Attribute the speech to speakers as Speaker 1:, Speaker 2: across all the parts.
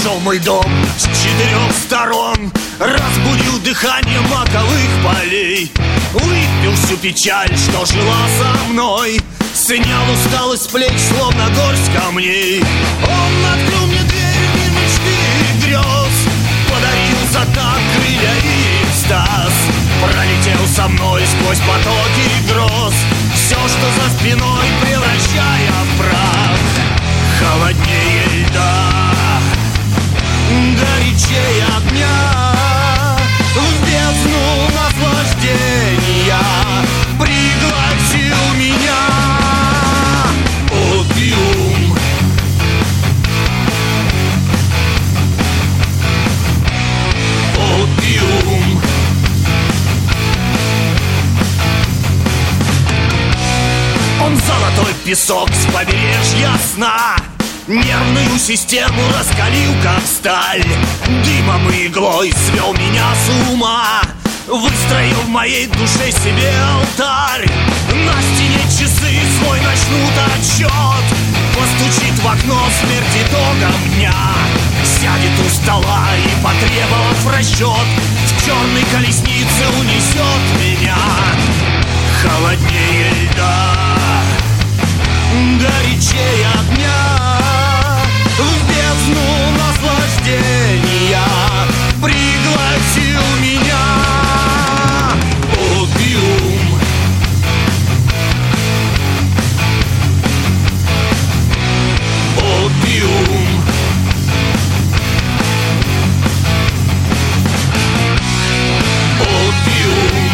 Speaker 1: обошел мой дом с 4 сторон, разбудил дыхание маковых полей, выпил всю печаль, что жила со мной, снял усталость с плеч, словно горсть камней. Он открыл мне дверь мир мечты и грез, подарил за так крылья и экстаз, пролетел со мной сквозь потоки гроз, все, что за спиной, превращая в прах. Холоднее льда, горячее огня, в бездну наслаждения пригласил меня опиум. Опиум. Он золотой песок с побережья сна, нервную систему раскалил, как сталь, дымом и иглой свел меня с ума, выстроил в моей душе себе алтарь. На стене часы свой начнут отсчет, постучит в окно смерть итогом дня, сядет у стола и, потребовав расчет, в черной колеснице унесет меня. Холоднее льда, горячее огня, в бездну наслаждения пригласил меня опиум. Опиум. Опиум.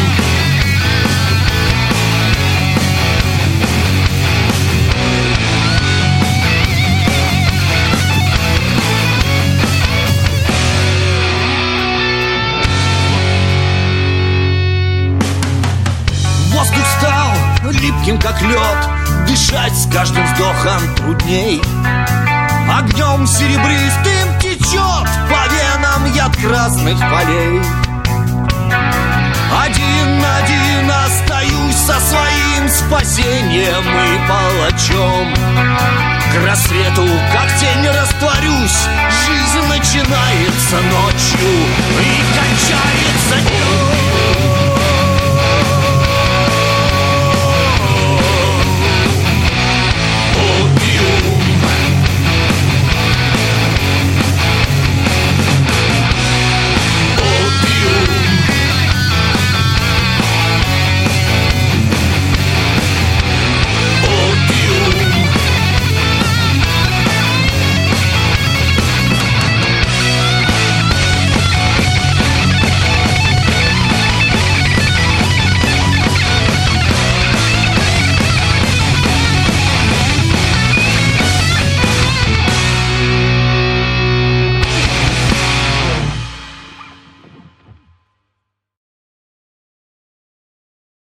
Speaker 1: Воздух стал липким, как лед, дышать с каждым вздохом трудней. Огнем серебристым течет по венам яд красных полей. Один остаюсь со своим спасением и палачом. К рассвету, как тень, растворюсь, жизнь начинается ночью.